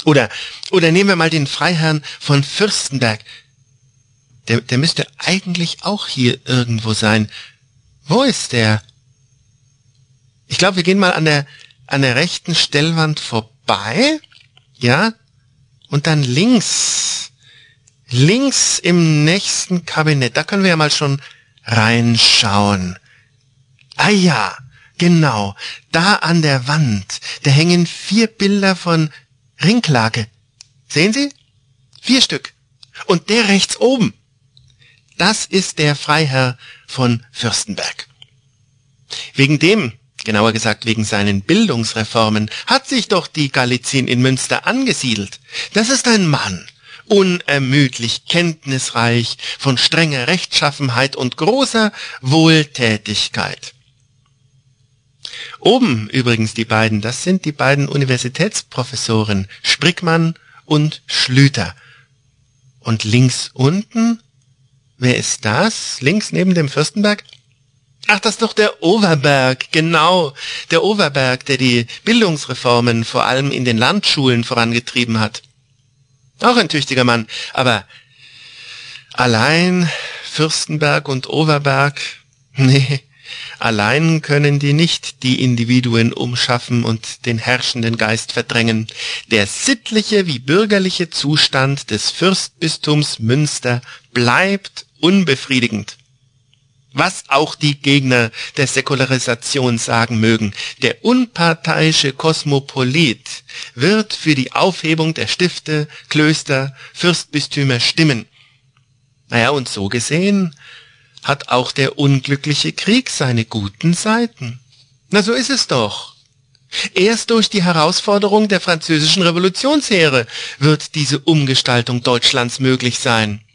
Oder nehmen wir mal den Freiherrn von Fürstenberg. Der müsste eigentlich auch hier irgendwo sein. Wo ist der? Ich glaube, wir gehen mal an der rechten Stellwand vorbei. Ja? Und dann links im nächsten Kabinett. Da können wir ja mal schon reinschauen. Ah ja, genau. Da an der Wand, da hängen 4 Bilder von Rinklage. Sehen Sie? 4 Stück. Und der rechts oben, das ist der Freiherr von Fürstenberg. Wegen dem, genauer gesagt wegen seinen Bildungsreformen, hat sich doch die Galizien in Münster angesiedelt. Das ist ein Mann, unermüdlich kenntnisreich, von strenger Rechtschaffenheit und großer Wohltätigkeit. Oben übrigens die beiden, das sind die beiden Universitätsprofessoren, Sprickmann und Schlüter. Und links unten, wer ist das? Links neben dem Fürstenberg? Ach, das ist doch der Overberg, genau. Der Overberg, der die Bildungsreformen vor allem in den Landschulen vorangetrieben hat. Auch ein tüchtiger Mann, aber allein Fürstenberg und Overberg, nee, allein können die nicht die Individuen umschaffen und den herrschenden Geist verdrängen. Der sittliche wie bürgerliche Zustand des Fürstbistums Münster bleibt unbefriedigend. Was auch die Gegner der Säkularisation sagen mögen, der unparteiische Kosmopolit wird für die Aufhebung der Stifte, Klöster, Fürstbistümer stimmen. Naja, und so gesehen hat auch der unglückliche Krieg seine guten Seiten. Na, so ist es doch. Erst durch die Herausforderung der französischen Revolutionsheere wird diese Umgestaltung Deutschlands möglich sein.